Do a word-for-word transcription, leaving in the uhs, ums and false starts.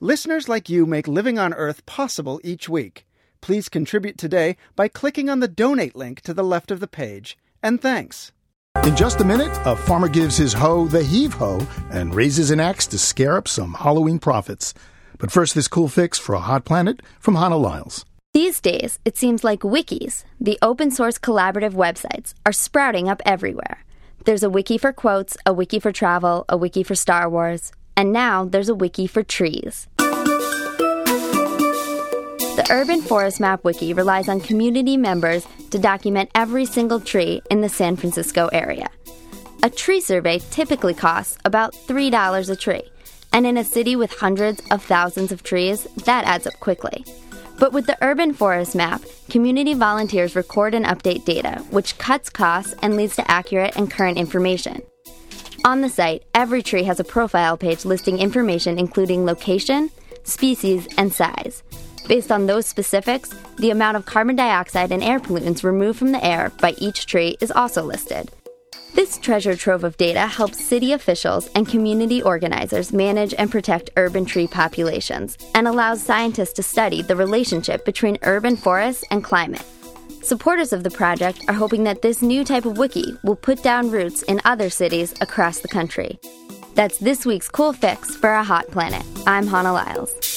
Listeners like you make living on Earth possible each week. Please contribute today by clicking on the donate link to the left of the page. And thanks. In just a minute, a farmer gives his hoe the heave-ho and raises an axe to scare up some Halloween profits. But first, this cool fix for a hot planet from Hannah Lyles. These days, it seems like wikis, the open-source collaborative websites, are sprouting up everywhere. There's a wiki for quotes, a wiki for travel, a wiki for Star Wars, and now there's a wiki for trees. The Urban Forest Map Wiki relies on community members to document every single tree in the San Francisco area. A tree survey typically costs about three dollars a tree, and in a city with hundreds of thousands of trees, that adds up quickly. But with the Urban Forest Map, community volunteers record and update data, which cuts costs and leads to accurate and current information. On the site, every tree has a profile page listing information including location, species, and size. Based on those specifics, the amount of carbon dioxide and air pollutants removed from the air by each tree is also listed. This treasure trove of data helps city officials and community organizers manage and protect urban tree populations and allows scientists to study the relationship between urban forests and climate. Supporters of the project are hoping that this new type of wiki will put down roots in other cities across the country. That's this week's Cool Fix for a Hot Planet. I'm Hannah Lyles.